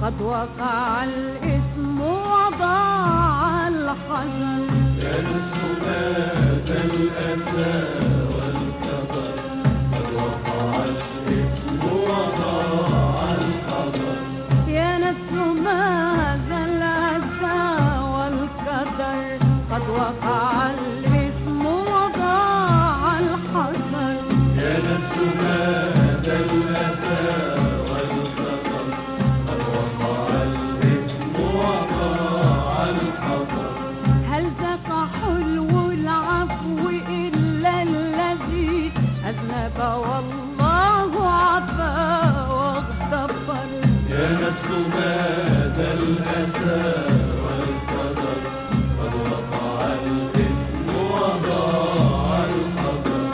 قد وقع الإثم وضاع الحذر. يا نفس ماذا الأسى والكبر قد وقع الإثم وضاع الحذر. يا نفس ماذا الأسى والكدر قد وقع الإثم وضاع الحذر. يا نفس ماذا الأسى والكبر قد وقع الإثم وضاع الحذر. هل ذاق حلو العفو إلا الذي أذنب والله عفا واغتفر. يا نفس ماذا الأسى والكدر قد وقع الإثم وضاع الحذر.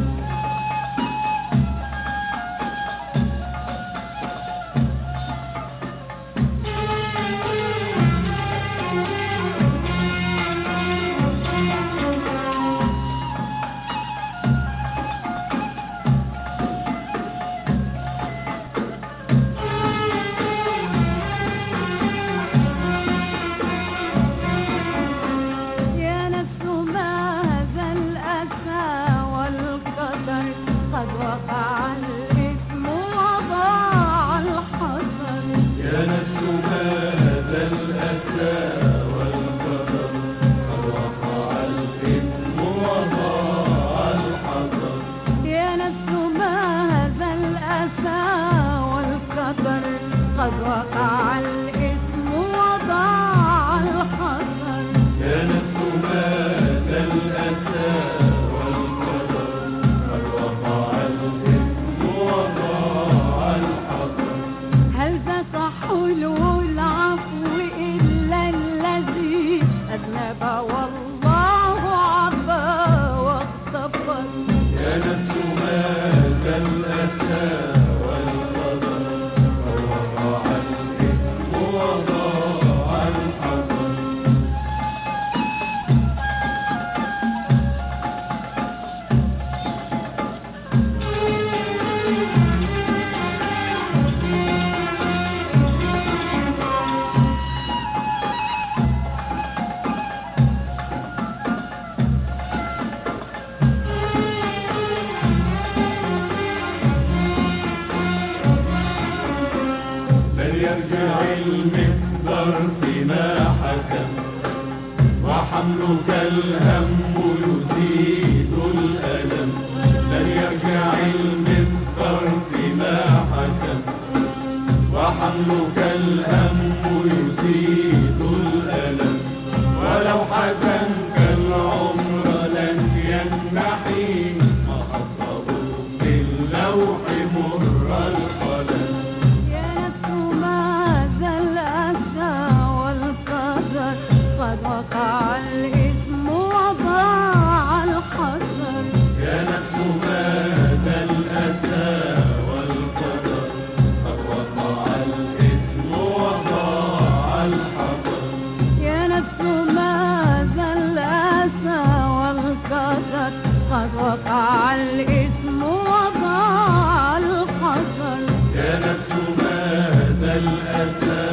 يا نفس ماذا الأسى والقدر قد وقع الإثم وضاع الحذر. يا نفس ماذا الأسى والكدر قد وقع الإثم وضاع الحذر. يا نفس ماذا الأسى والقدر قد وقع الإثم وضاع الحذر. يا نفس ماذا الأسى والكدر قد وقع الإثم وضاع الحذر. هل ذاق حلو العفو إلا الذي أذنب والله عفا واغتفر. يا نفس ماذا الأسى والكدر قد وقع الإثم وضاع الحذر. لن يرجع المقدار فيما حكم وحملك الهم يزيد الألم. لن يرجع المقدار فيما حكم وحملك الهم يزيد الألم. ولو حزنك العمر لن ينحي ما خطه باللوح مر القلم. يا نفس ماذا الأسى والقدر قد وقع الإثم وضاع الحذر. يا نفس ماذا الأسى والكدر قد وقع الإثم وضاع الحذر. يا نفس ماذا الأسى والقدر قد وقع الإثم وضاع الحذر. يا نفس ماذا الأسى